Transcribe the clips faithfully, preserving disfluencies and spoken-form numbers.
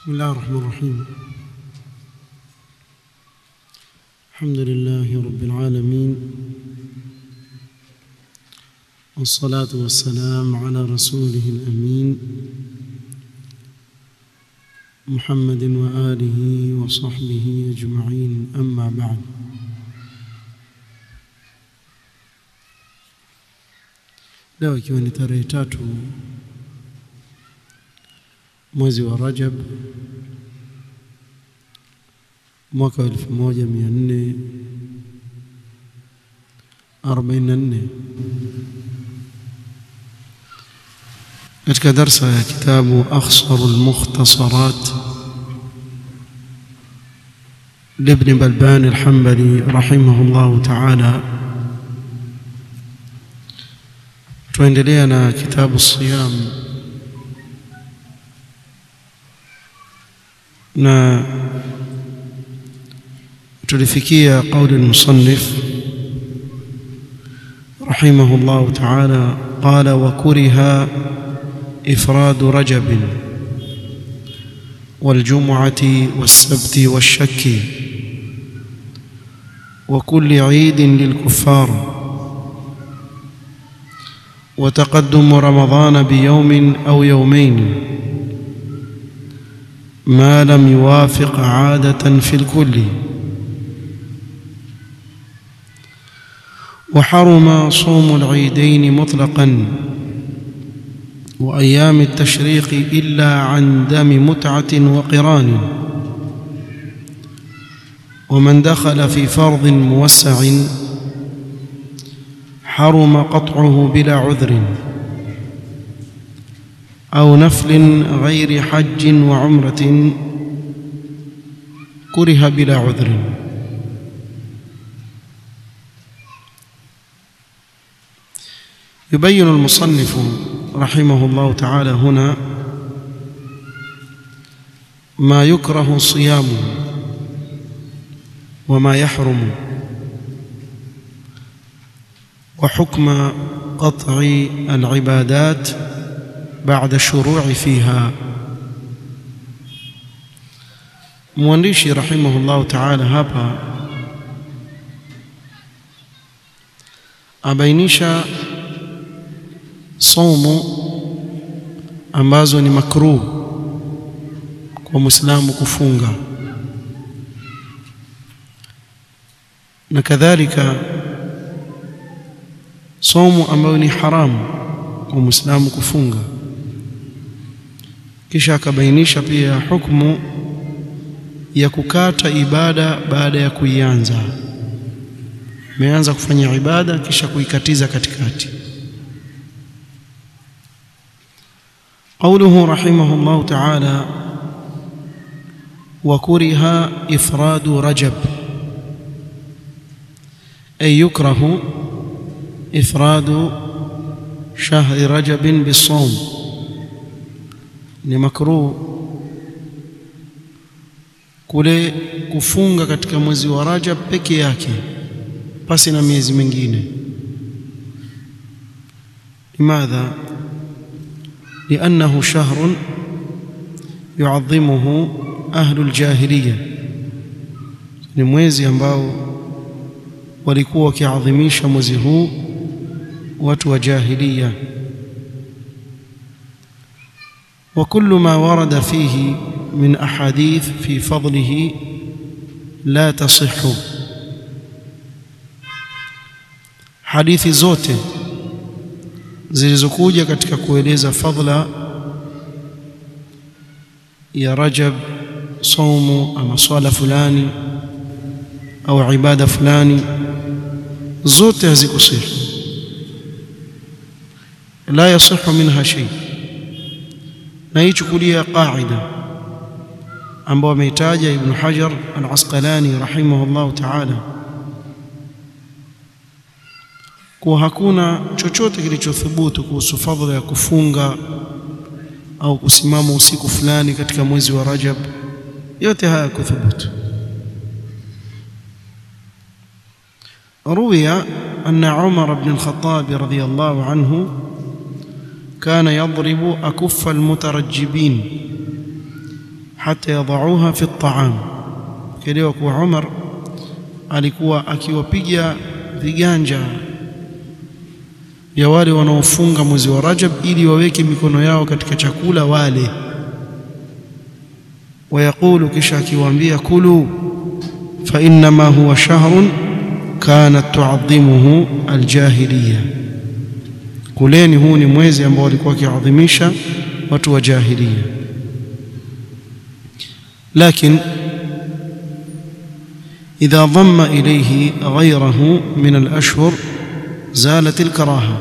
بسم الله الرحمن الرحيم. الحمد لله رب العالمين، والصلاة والسلام على رسوله الأمين محمد وآله وصحبه أجمعين، أما بعد. leo ikiwa ni tarehe tatu mwezi wa Rajab mwaka wa elfu moja mia nne arobaini na nne, katika darsa ya kitabu Akhsarul Mukhtasarat لابن بلبان الحنبلي رحمه الله تعالى. tuendelea na kitabu Siyam na tulifikia قول المصنف رحمه الله تعالى قال: وكره إفراد رجب والجمعة والسبت والشك وكل عيد للكفار، وتقدم رمضان بيوم أو يومين ما لم يوافق عادة في الكل، وحرم صوم العيدين مطلقا وأيام التشريق إلا عن دم متعة وقران، ومن دخل في فرض موسع حرم قطعه بلا عذر، أو نفل غير حج وعمرة كره بلا عذر. يبين المصنف رحمه الله تعالى هنا ما يكره صيامه وما يحرم، وحكم قطع العبادات بعد الشروع فيها. مؤنشي رحمه الله تعالى hapa abainisha saumu ambazo ni makruh kwa Muislamu kufunga, na kadhalika saumu ambayo ni haramu kwa Muislamu kufunga. Kisha akabainisha pia hukumu ya kukata ibada baada ya kuianza. Umeanza kufanya ibada kisha kuikatiza katikati. قوله رحمه الله تعالى: وكره إفراد رجب، أي يكره إفراد شهر رجب بالصوم، ni makruh kule kufunga katika mwezi wa Rajab peke yake pasi na miezi mingine. limadha لأنه شهر يعظمه أهل الجاهلية، ni mwezi ambao walikuwa wakiadhimisha mwezi huu watu wa jahiliya. وكل ما ورد فيه من أحاديث في فضله لا تصح، hadithi zote zilizokuja katika kueleza fadhila ya Rajab, saumu ama swala fulani au ibada fulani, zote hazikusihi, la yasihu minha shay. na ichukulia qaida ambayo ameitaja Ibn Hajar al-Asqalani rahimahullah ta'ala, kwa hakuna chochote kilichothubutu kuhusu fadhila ya kufunga au kusimama usiku fulani katika mwezi wa Rajab. yote haya kuthubutu. روي أن عمر بن الخطاب رضي الله عنه كان يضرب أكف المترجبين hatta yadauha fi at-ta'am. Kielewa kuwa Umar alikuwa akiwapiga viganja ya wale wanaofunga mwezi wa Rajab ili waweke mikono yao katika chakula wale, wayaqulu, kisha akiwaambia kulu fa inma huwa shahrun kanat tu'adhimuhu aljahiliya, kuleni, huu ni mwezi ambao walikuwa wakiadhimisha watu wa jahiliya. Lakini idha dhamma ilayhi ghayrahu min al-ashhur zalat al-karaha.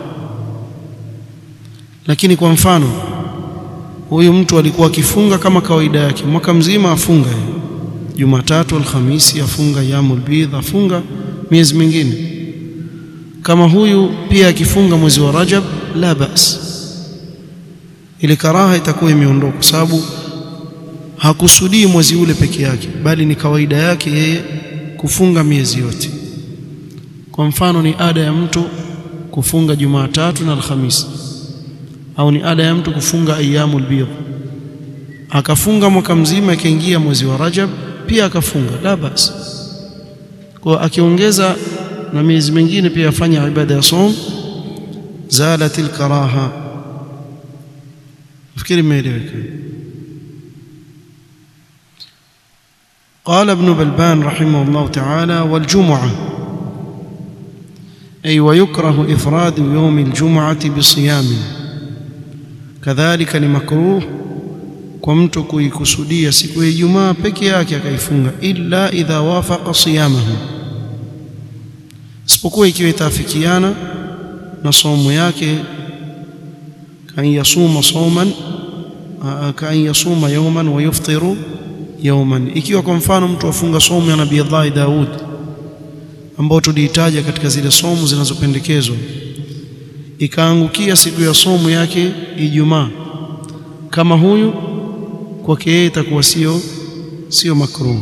Lakini kwa mfano huyu mtu alikuwa akifunga kama kawaida yake mwaka mzima, afunga Jumatatu, Alhamisi, afunga Yamul Bidh, afunga miezi mingine. Kama huyu pia akifunga mwezi wa Rajab, la bas, ile karaha itakuwa imeondoka, kwa sababu hakusudii mwezi ule peke yake, bali ni kawaida yake yeye kufunga miezi yote. Kwa mfano ni ada ya mtu kufunga Jumatatu na Alhamisi, au ni ada ya mtu kufunga Ayyamul Bidh, akafunga mwaka mzima, akaingia mwezi wa Rajab pia akafunga, la bas. Kwa akiongeza na miezi mingine pia afanya ibada ya som, zalatil karaha. fikiri imeeleweka. قال ابن بلبان رحمه الله تعالى: والجمعة أي ويكره إفراد يوم الجمعة بصيام، كذلك لمكروه كمت كيكسوديا siku ya Ijumaa peke yake akaifunga, illa idha wafaqa siyamahu, isipokuwa ikiwa itafikiana na somo yake, kan yasuma sawman kan yasuma yawman wa yuftiru yawman. Ikiwa kwa mfano mtu afunga somo ya Nabii Allah Daud ambao tulihitaja katika zile somo zinazopendekezwa, ikaangukia siku ya somo yake Ijumaa, kama huyu kwake yeye itakuwa sio sio makruh.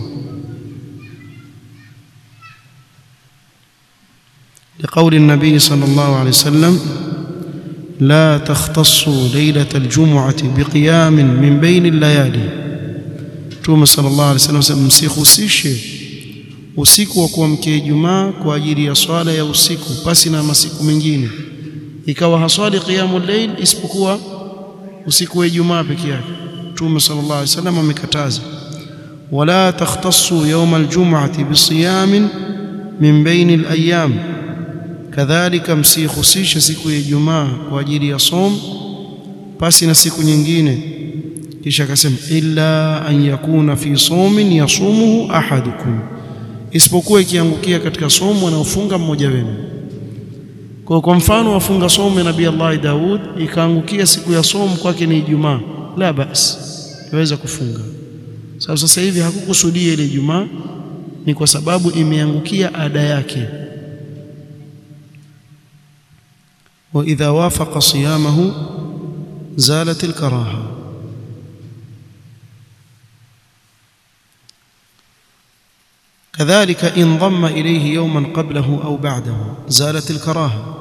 لقول النبي صلى الله عليه وسلم: لا تختصوا ليلة الجمعة بقيام من بين الليالي. Mtume sallallahu alaihi wasallam, msihusishe usiku wa kuamkia Ijumaa kwa ajili ya swala ya usiku pasi na masiku mengine, ikawa haswali qiyamul layl isipokuwa usiku wa Ijumaa peke yake. Mtume sallallahu alaihi wasallam amekataza, wala takhtassu yawm aljum'ati bisiyamin min baini alayam, kadhalika msihusishe siku ya Ijumaa kwa ajili ya som pasi na siku nyingine. Kisha akasema, illa an yakuna fi sawmin yasumuhu ahadukum, isipokuwa ikiangukia katika somo anaofunga mmoja wenu. Kwa kwa mfano wafunga somo ya Nabii Allah Daud, ikaangukia siku ya somo kwake ni Ijumaa, la bas, yaweza kufunga. Sababu sasa hivi hakukusudia ile Ijumaa, ni kwa sababu imeangukia ada yake. Wa idha wafaqa siyamahu zalat al-karaha. كذلك إن ضم إليه يوما قبله أو بعده زالت الكراهة.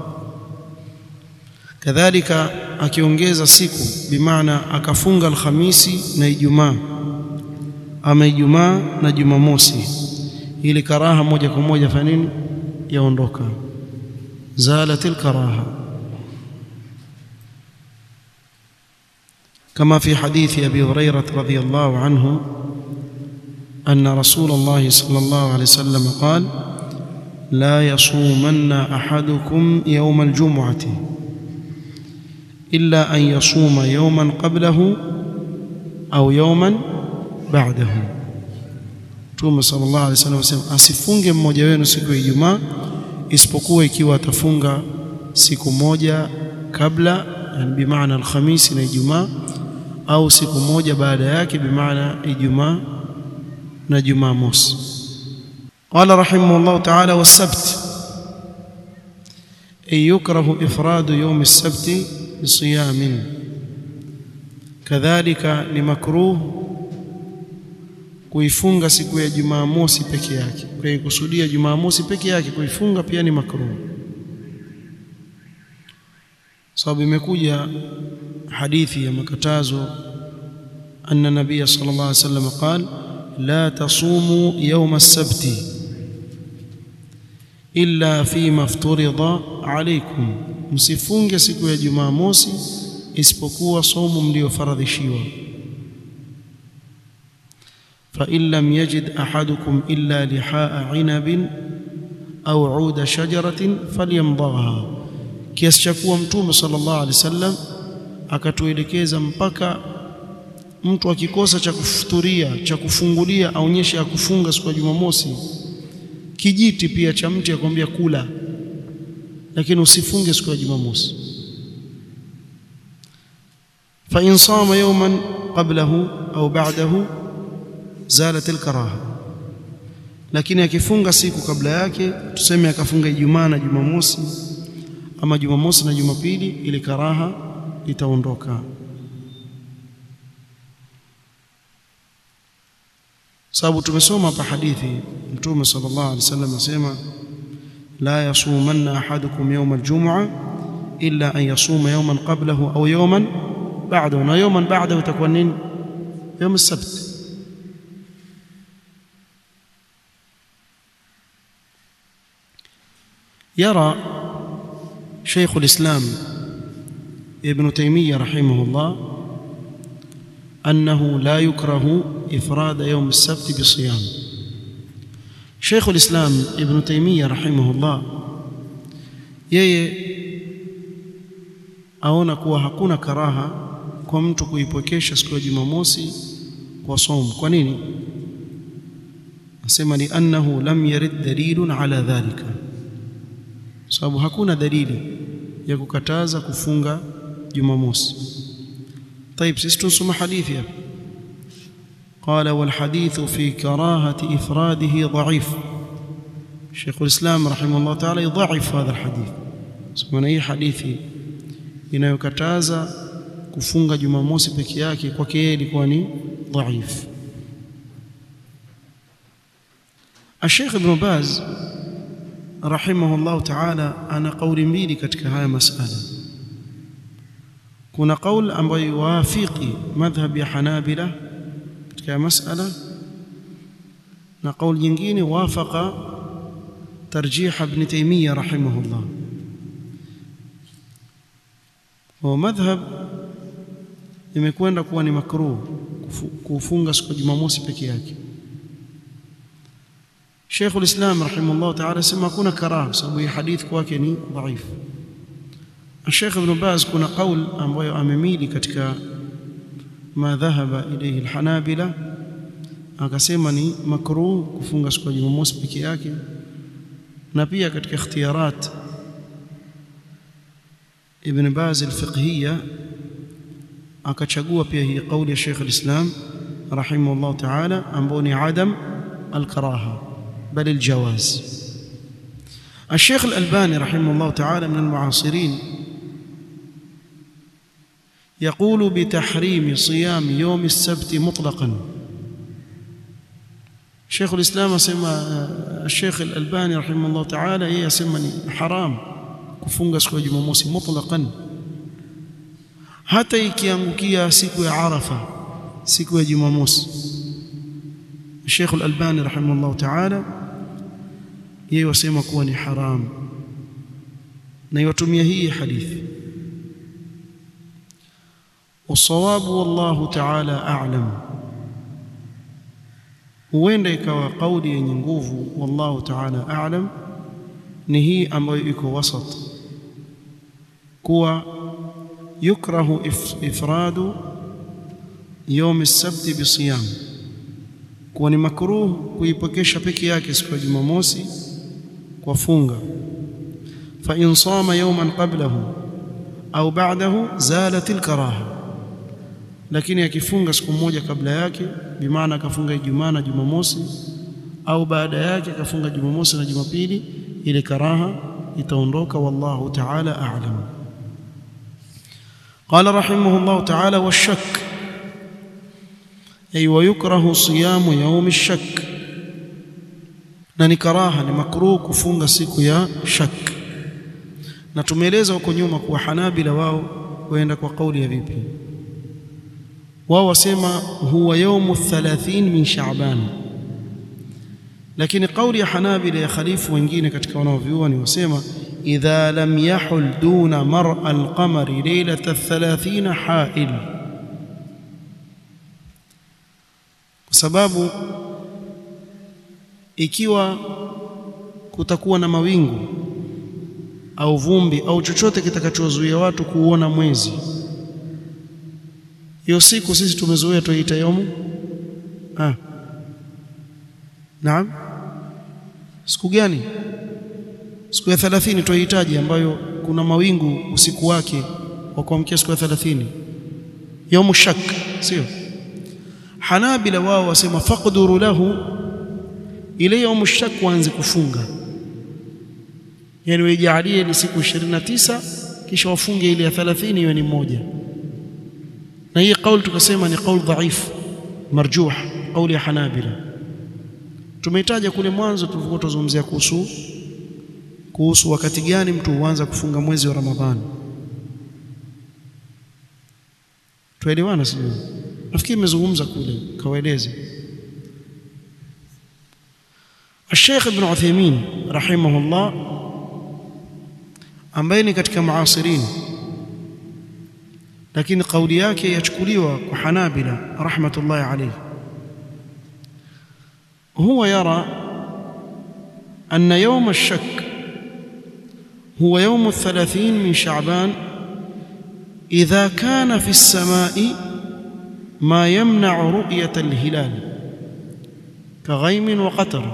كذلك akiongeza siku, bimaana akafunga Alhamisi na Ijumaa ama Ijumaa na Jumamosi, ile karaha moja kwa moja fa nini yaondoka, zalatil karaha. كما في حديث أبي هريرة رضي الله عنه أن رسول الله صلى الله عليه وسلم قال: لا يصومن أحدكم يوم الجمعة إلا أن يصوم يوما قبله أو يوما بعده. Mtume صلى الله عليه وسلم asema, asifunge mmoja wenu siku ya Ijumaa isipokuwa ikiwa atafunga siku moja kabla, yani bimaana Alhamisi na Ijumaa, au siku moja baada yake, bimaana Ijumaa na Jumamosi. Qala rahimahullah ta'ala: was-sabt ay yukrahu ifradu yawm as-sabt bisiyamin, kadhalika ni makruh kuifunga siku ya Jumamosi peke yake. Kwa hiyo kusudia Jumamosi peke yake kuifunga pia ni makruh, sababu imekuja hadithi ya makatazo أن النبي صلى الله عليه وسلم قال لا تصوموا يوم السبت إلا فيما افترض عليكم msifunge siku ya Jumamosi isipokuwa somo mliofaradhishiwa fa in lam yajid ahadukum illa lihaa inabin au uda shajaratin falyamdagha kiasi cha kuwa mtume sallallahu alaihi wasallam akatuelekeza mpaka mtu akikosa cha kufuturia cha kufungulia aonyeshe ya kufunga siku ya Jumamosi kijiti pia cha mti akwambia kula lakini usifunge siku ya Jumamosi fa in sama yawman qablahu au ba'dahu zalat al-karaha lakini akifunga siku kabla yake tuseme akafunga Ijumaa na Jumamosi ama Jumamosi na Jumapili ile karaha itaondoka sababu tumesoma hapa hadithi Mtume sallallahu alaihi wasallam asema la yasumanna ahadukum yawm al-jum'a illa an yasuma yawman qablahu aw yawman ba'dahu na yawman ba'dahu itakuwa nini yawm as-sabt يرى شيخ الإسلام ابن تيمية رحمه الله أنه لا يكره إفراد يوم السبت بصيام شيخ الإسلام ابن تيمية رحمه الله yeye aona kuwa hakuna karaha kwa mtu kuipokesha siku ya Jumamosi kwa somo kwa nini asema ni annahu lam yarid dalilun ala dhalika sababu hakuna dalili ya kukataza kufunga Jumamosi طيب sisi tusoma hadithi hapa قال والحديث في كراهة إفراده ضعيف شيخ الإسلام رحمه الله تعالى يضعف هذا الحديث سمعنا hii hadithi inayokataza kufunga Jumamosi peke yake kwake yeye ilikuwa ni dhaif الشيخ ابن باز رحمه الله تعالى أنا قولي mbili katika haya masala kuna qaul ambayo yuafiki madhhab ya Hanabila katika masala na qaul nyingine wafaqa tarjih ibn Taymiyyah rahimahullah wa madhhab imekwenda kuwa ni makruh kufunga siku ya Jumamosi peke yake Sheikh al-Islam rahimahullah ta'ala sema kuna karaha sababu hii hadith kwake ni dhaif Sheikh Ibn Baz kuna qaul ambayo amemili katika ma dhahaba ilayhi al-Hanabila akasema ni makruh kufunga siku ya Jumamosi peke yake na pia katika ikhtiyarat Ibn Baz al-fiqhiyya akachagua pia hii qauli ya Sheikh al-Islam rahimahullah ta'ala ambayo ni adam al-karaha bal al-jawaz الشيخ الألباني رحمه الله تعالى من المعاصرين يقول بتحريم صيام يوم السبت مطلقا شيخ الإسلام سمى الشيخ الألباني رحمه الله تعالى يسمى حرام kufunga siku ya Jumamosi mutlaqan hata ikiangukia siku ya Arafa siku ya Jumamosi Sheikh Al-Albani rahimahullah ta'ala yeye wasema kuwa ni haram na yatumia hii hadithi والصواب والله تعالى أعلم huenda ikawa kauli yenye nguvu wallahu ta'ala a'lam ni hii ambayo iko wasat kuwa yukrahu ifradu يوم السبت بصيام kuwa ni makruh kuipokesha peke yake siku ya Jumamosi kwa funga fa in sama yawman qablahu au ba'dahu zalat al-karaha lakini akifunga siku moja kabla yake bimaana akafunga Ijumaa na Jumamosi au baada yake akafunga Jumamosi na Jumapili ile karaha itaondoka wallahu ta'ala a'lam قال رحمه الله تعالى والشك أي ويكره صيام يوم الشك na ni karaha ni makruh kufunga siku ya shak na tumeeleza huko nyuma kuwa Hanabila wao waenda kwa kauli ya vipi wao wasema huwa yaumu thalathini min Shaaban, lakini kauli ya Hanabila ya khalifu wengine katika wanaovyuoni wasema idha lam yahul duna mar'a al-qamari lailata thalathina ha'il, kwa sababu ikiwa kutakuwa na mawingu au vumbi au chochote kitakachozuia watu kuona mwezi, hiyo siku sisi tumezoea tuita yaumu ah naam siku gani? Siku ya thelathini tuihitaji, ambayo kuna mawingu usiku wake wa kuamkia siku ya thelathini, yaumu shak, sio? Hanabila wao wasema faqduru lahu, ile yaumu shak waanze kufunga, yani waijalie ni siku ishirini na tisa kisha wafunge ile ya thelathini iwe ni moja. Na hii kauli tukasema ni kauli dhaif marjuh, kauli ya Hanabila. Tumeitaja kule mwanzo tulikuwa tuzungumzia kuhusu kuhusu wakati gani mtu huanza kufunga mwezi wa Ramadhani. Tuelewana sio? Nafikiri nimezungumza kule kawaeleza. Sheikh Ibn Uthaymeen rahimahullah, ambaye ni katika muasirin, lakini kauli yake yachukuliwa kwa Hanabila rahmatullahi alayhi, huwa yara anna yawm ash-shak huwa yawm ath-thalathin min Sha'ban idha kana fi as-sama'i ma yamna'u ru'yat al-hilal kaghaymin wa qatar.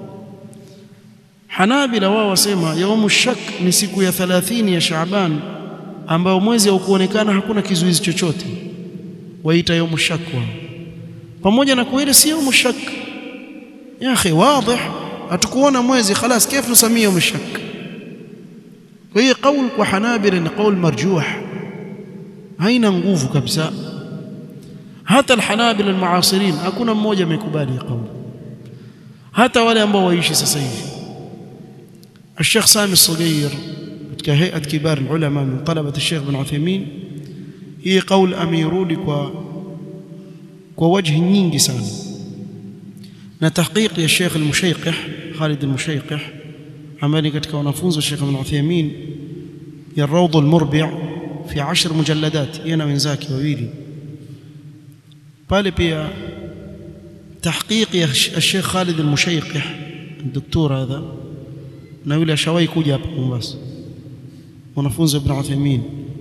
Hanabila wao wasema yawm ash-shak ni siku ya thelathini ya Shaaban ambayo mwezi haukuonekana, hakuna kizuizi chochote, waita yawm ash-shak. Pamoja na kuwa si yawm ash-shak ya akhi, wazi hatukuona mwezi خلاص, كيف نسميه يوم الشك؟ وهي قول kwa Hanabila ni قول مرجوح, haina nguvu kabisa. Hata al-Hanabila al-muasirin hakuna mmoja amekubali kauli, hata wale ambao waishi sasa hivi. الشيخ سامي الصغير katika hay'at kibar al-ulama min talabat al-Sheikh Ibn Uthaymeen, hii kauli ameirudi kwa kwa wajhi nyingi sana, na tahqiq ya Sheikh al-Mushayqih Khalid al-Mushayqih ambaye katika wanafunzi wa Sheikh Ibn Uthaymeen ya Rawd al-Murbi' fi ashar mujalladat, yana wenzake wawili pale. Pia tahqiq ya Sheikh Khalid al-Mushayqih الدكتور هذا na yule ashawahi kuja hapa Mombasa, wanafunzi wa Ibn Uthaymeen,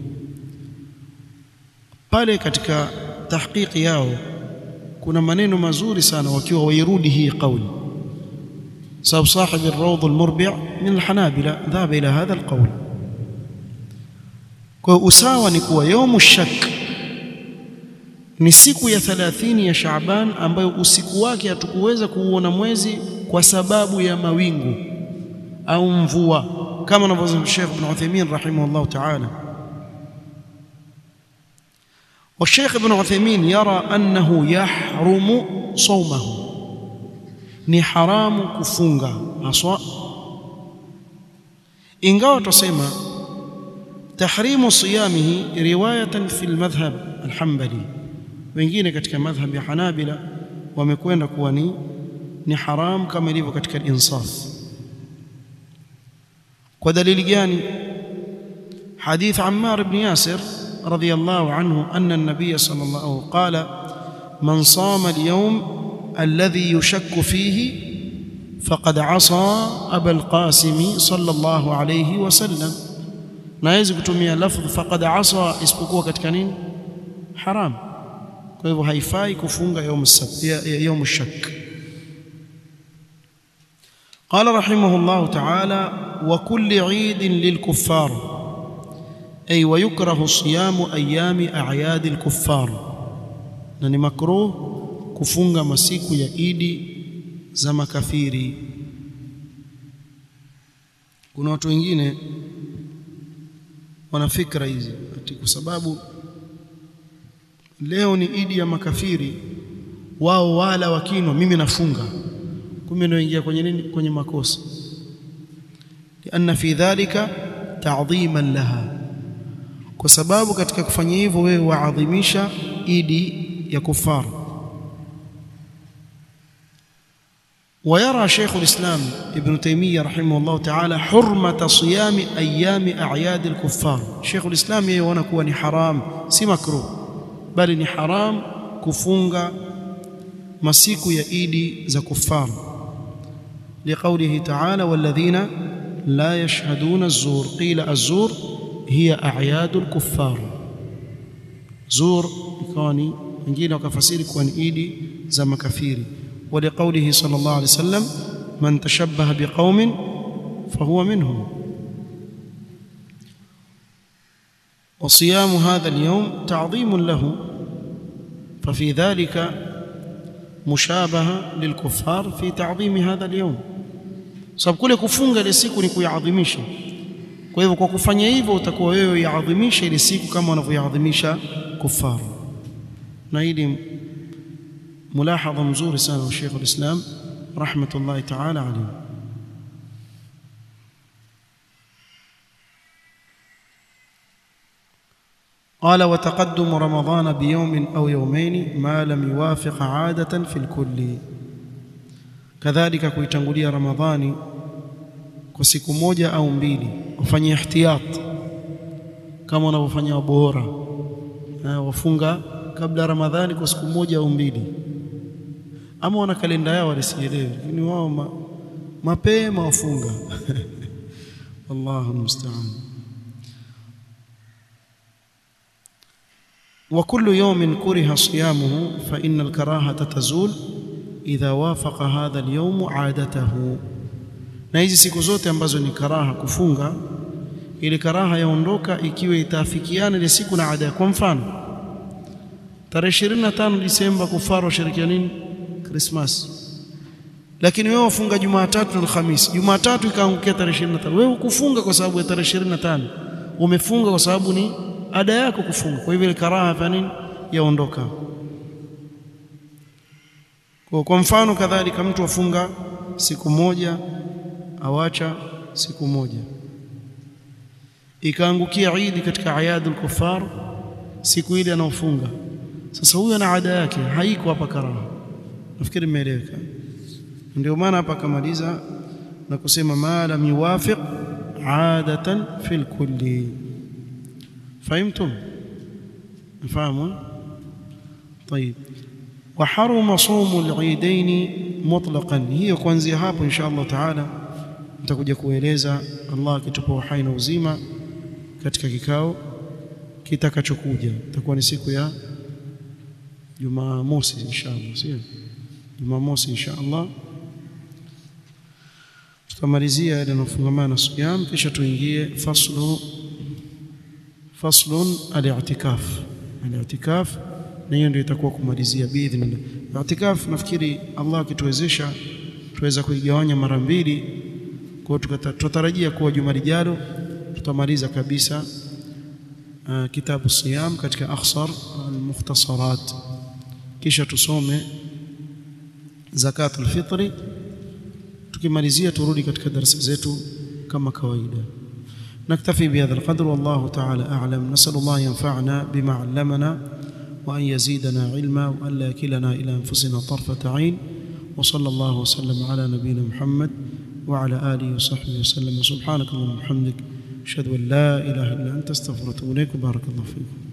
pale katika tahqiq yao kuna maneno mazuri sana wakiwa wairudi hii kauli, sababu sahibi al-Rawd al-Murbi' min al-Hanabila dhaba ila hadha al-qawl. Kwa usawa ni kuwa yaumu shak ni siku ya thelathini ya Shaaban ambayo usiku wake hatukuweza kuuona mwezi kwa sababu ya mawingu au mvua, kama anavyosema Sheikh Ibn Uthaymeen rahimahullah ta'ala. والشيخ ابن عثيمين يرى أنه يحرم صومه, ni haramu kufunga haswa, ingawa tusema tahrimu siyamihi riwayatan fi al-madhhab al-hanbali. Wengine katika madhhab ya Hanabila wamekwenda kuwa ni ni haram kama ilivyo katika al-insaf. Kwa dalili gani? Hadith Ammar ibn Yasir رضي الله عنه أن النبي صلى الله عليه وسلم قال من صام اليوم الذي يشك فيه فقد عصى أبا القاسم صلى الله عليه وسلم. naweza kutumia lafdh faqad asa isipokuwa katika nini? Haram. Kwa hivyo haifai kufunga يوم السبت يوم الشك. قال رحمه الله تعالى وكل عيد للكفار أي ويكره صيام أيام أعياد الكفار, na ni makruh kufunga masiku ya idi za makafiri. Kuna watu wengine wana fikra hizi ati kwa sababu leo ni idi ya makafiri, wao wala wakinwa, mimi nafunga. Kumbe ndio ingia kwenye nini? Kwenye makosa. Lianna fi dhalika ta'dhiman laha, kwa sababu katika kufanya hivyo wewe waadhimisha idi ya kuffar. ويرى شيخ الإسلام ابن تيمية رحمه الله تعالى حرمة صيام أيام أعياد الكفار. شيخ الإسلام يوانا كواني حرام سي مكروه بل ni haram kufunga masiku ya idi za kuffar لقوله تعالى والذين لا يشهدون الزور قيل الزور هي أعياد الكفار. زور كوني wengine wakafasiri kuwa ni idi za makafiri. ولقوله صلى الله عليه وسلم من تشبه بقوم فهو منهم. وصيام هذا اليوم تعظيم له ففي ذلك مشابهة للكفار في تعظيم هذا اليوم. sababu kule kufunga ile siku ni kuiadhimisha. Kwa hivyo kwa kufanya hivyo utakuwa wewe yaadhimisha ile siku kama wanavyoadhimisha kufar. Na hili mulahadha mzuri sana wa Sheikh al-Islam rahmatullahi ta'ala alayhi. قال وتقدم رمضان بيوم أو يومين ما لم يوافق عادة في الكل. kadhalika kuitangulia Ramadhani kwa siku moja au mbili, ufanye ihtiyat kama wanavyofanya bora, wafunga kabla Ramadhani kwa siku moja au mbili, ama wana kalenda yao walisielewe, lakini wao ma, mapema wafunga Allahu musta'an. وكل يوم كره صيامه فإن الكراهة تزول إذا وافق هذا اليوم عادته. na hizi siku zote ambazo ni karaha kufunga, ile karaha yaondoka ikiwa itafikiana ile siku na ada. Kwa mfano tarehe ishirini na tano Disemba kufaru shirikia nini Christmas, lakini wewe wafunga Jumatatu na Alhamisi, Jumatatu ikaangukia tarehe ishirini na tano, wewe ukufunga kwa sababu ya tarehe ishirini na tano, umefunga kwa sababu ni ada yako kufunga. Kwa hivyo ile karaha fa nini yaondoka. Kwa kwa mfano kadhalika mtu afunga siku moja awacha siku moja, ikaangukia Eid katika ayadul kufar, siku ile anaofunga sasa, huyo ana ada yake, haiko hapa karaha. Nafikiri imeeleweka. Ndio maana hapa kamaliza na kusema ma lam yuwafiq adatan fil kulli. فهمتم؟ فهموا؟ طيب. وحرم صوم العيدين مطلقا. هي kuanzia hapo insha Allah taala nitakuja kueleza Allah akitupa uhai na uzima katika kikao kitakachokuja. Itakuwa ni siku ya Jumamosi insha Allah, sio? Jumamosi insha Allah tutamalizia ile inafungamana na siyam, kisha tuingie faslu faslun al-i'tikaf. Al-i'tikaf na hiyo ndio itakuwa kumalizia biidhnillah. I'tikaf nafikiri Allah akituwezesha tuweza kuigawanya mara mbili, kwa tutarajia kuwa juma lijalo tutamaliza kabisa uh, kitabu siyam katika akhsar al-mukhtasarat, kisha tusome zakatul fitri. Tukimalizia turudi katika darasa zetu kama kawaida. نكتفي بهذا القدر والله تعالى أعلم. نسأل الله ينفعنا بما علمنا وأن يزيدنا علما وأن لا يكلنا إلى أنفسنا طرفة عين. وصلى الله وسلم على نبينا محمد وعلى آله وصحبه وسلم. سبحانك اللهم وبحمدك أشهد أن لا إله إلا أنت أستغفرك وأتوب إليك. بارك الله فيكم.